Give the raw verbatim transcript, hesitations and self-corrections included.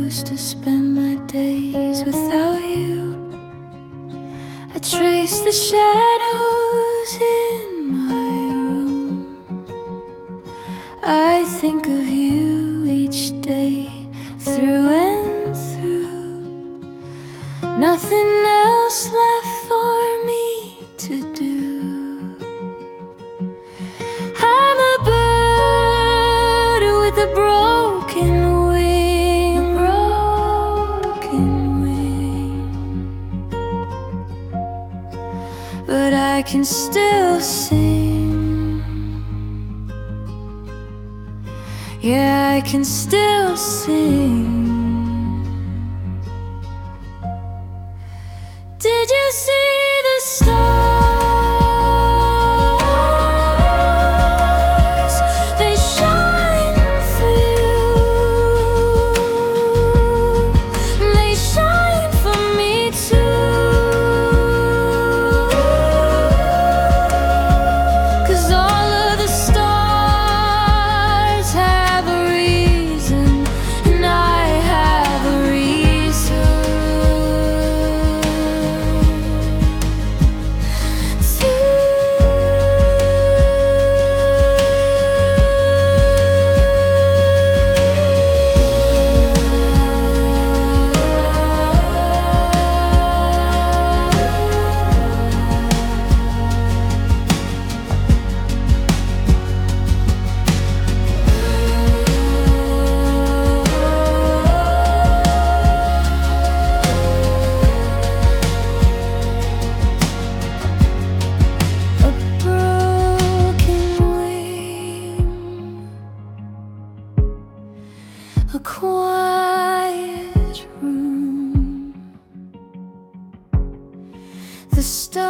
used to spend my days without you. I trace the shadows in my room. I think of you each day, through and through. Nothing else left for me to do. I'm a bird with a broken wing, broken wing, but I can still sing. Yeah, I can still sing. Did you see the stars? They shine for you. They shine for me too. 'Cause all of the stars have a reason, and I have a reason a quiet room. The stars